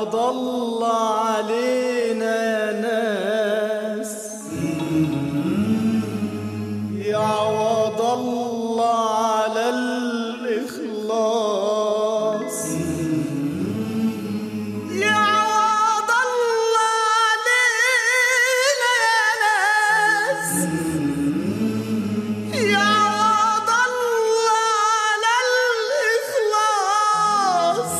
عوض الله علينا يا ناس، يعوض الله على الإخلاص، يعوض الله علينا يا ناس، يعوض الله على الإخلاص.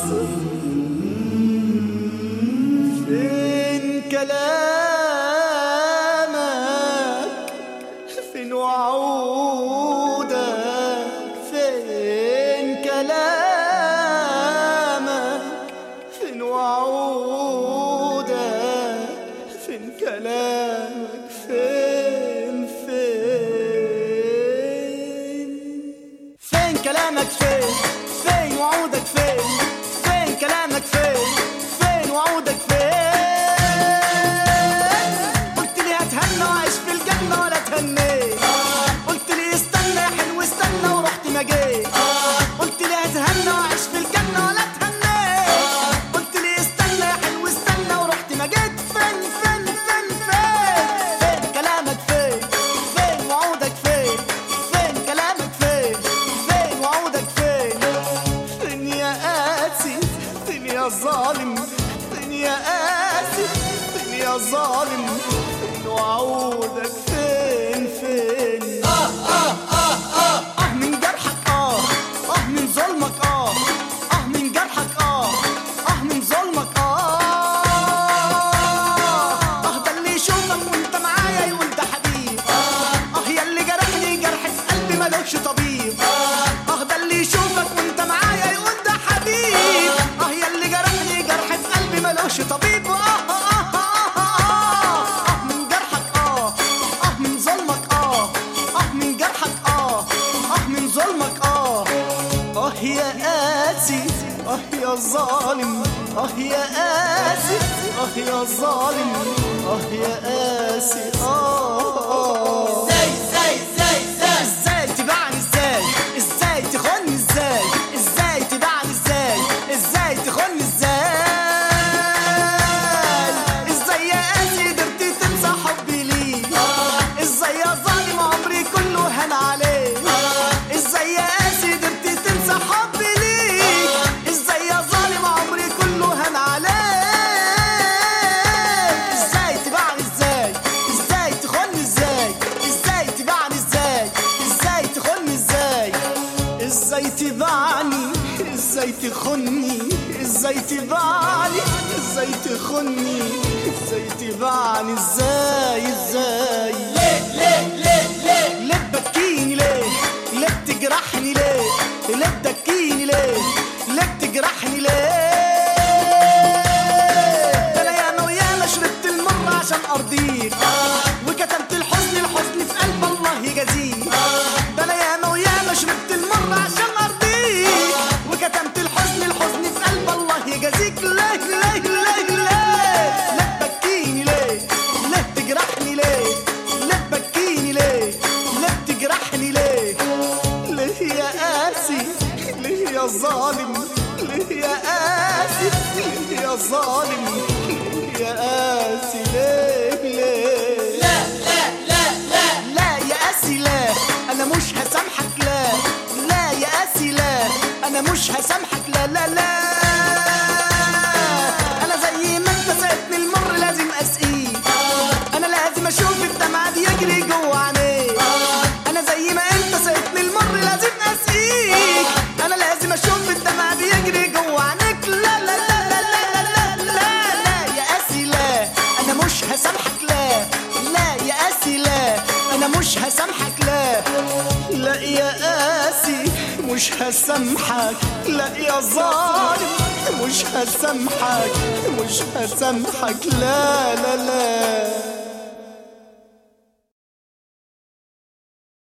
فين كلامك؟ فين وعودك؟ فين كلامك؟ فين وعودك؟ فين كلامك؟ فين كلامك؟ فين وعودك؟ فين كلامك؟ فين وعودك؟ قلت لي هتهنى وعيش في الجنة ولا تهنيت، قلت لي استنى يا حلو استنى ورحت ما جيت، قلت لي هتهنى وعيش في الجنة ولا تهنيت، قلت لي استنى يا حلو استنى ورحت ما جيت. فين كلامك؟ فين وعودك؟ فين كلامك؟ فين وعودك؟ فين يا قاسي؟ فين يا ظالم؟ فين يا قاسي؟ فين يا ظالم؟ فين وعودك؟ فين من جرحك، من ظلمك، من جرحك، من ظلمك، ده اللي يشوفك وانت معايا يقول ده حبيب، ياللي جرحني جرح في قلبي ملوش طبيب، ده اللي يشوفك وانت معايا يقول ده حبيب، ياللي جرحني جرح في قلبي ملوش طبيب. من جرحك، من ظلمك، من جرحك، من ظلمك، يا قاسي، يا ظالم، يا قاسي، يا ظالم، يا قاسي. ازاي تبعني؟ ازاي تخوني؟ ازاي تبعني؟ ازاي تخوني؟ ازاي يا قاسي قدرت تنسى حبي ليك؟ ازاي يا ظالم عمري كله هان عليك؟ ازاي يا قاسي قدرت تنسى حبي ليك؟ ازاي يا ظالم عمري كله هان عليك؟ ازاي تبعني؟ ازاي تخوني؟ ازاي تبعني؟ ازاي تخوني؟ ازاي تبعني؟ ازاي تخوني؟ ازاي تبعني؟ ازاي تخوني؟ ازاي تبعني؟ ازاي ليه بتبكيني؟ ليه بتجرحني؟ ليه بتبكيني؟ ليه بتجرحني؟ ده انا ياما وياما شربت المر عشان ارضيك، وكتمت الحزن في قلب الله يجازيك. ده انا ياما وياما شربت المر عشان ارضيك، وكتمت الحزن في قلب الله يجازيك. ليه بتبكيني؟ ليه بتجرحني؟ ليه بتبكيني؟ ليه بتجرحني؟ ليه يا قاسي؟ ليه يا ظالم؟ ليه يا قاسي؟ ليه يا ظالم؟ ليه يا قاسي؟ ليه لا يا قاسي، لا انا مش هسامحك، لا يا قاسي، لا انا مش هسامحك، لا انا زي ما انت سقتني المر لازم اسقيك، انا لازم اشوف الدمع دي يجري جوه عينيك، انا زي ما انت سقتني المر لازم اسقيك، انا لازم اشوف الدمع دي يجري جوه عينيك. لا يا قاسي، لا انا مش هسامحك، لا يا قاسي، لا انا مش هسامحك، لا يا قاسي مش هسامحك، لا يا ظالم مش هسامحك، لا